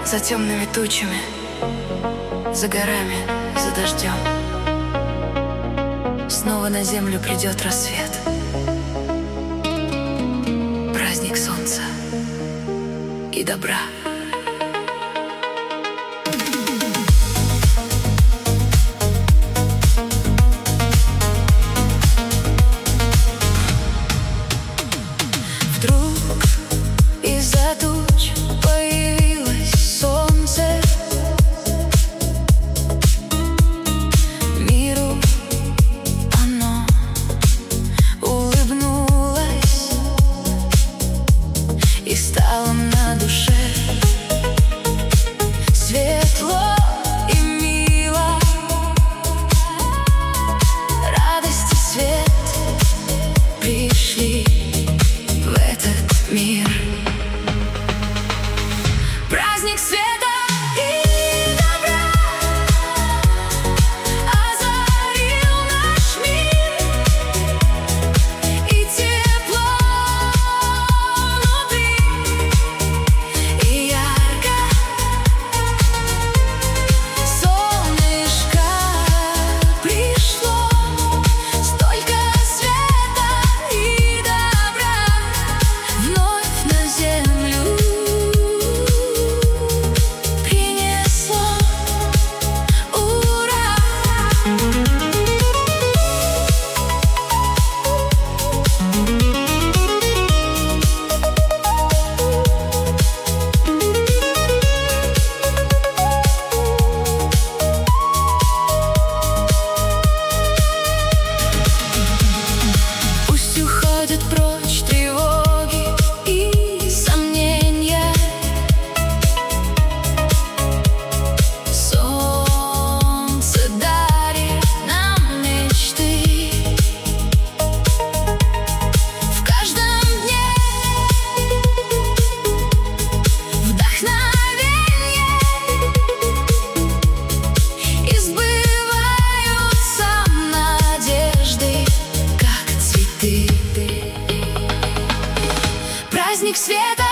За темными тучами, за горами, за дождем. Снова на землю придет рассвет. Праздник солнца и добра. Вдруг из-за туч появилось солнце. Миру оно улыбнулось, и стало на душе светло и мило. Радость и свет пришли в этот мир. Праздник света и добра озарил наш мир, и тепло внутри, и ярко солнышко пришло. Столько света и добра вновь на землю принесло. Ура! Пусть уходят прочь тревоги и сомнения. Солнце дарит нам мечты. В каждом дне вдохновение, и сбываются надежды, как цветы. Праздник света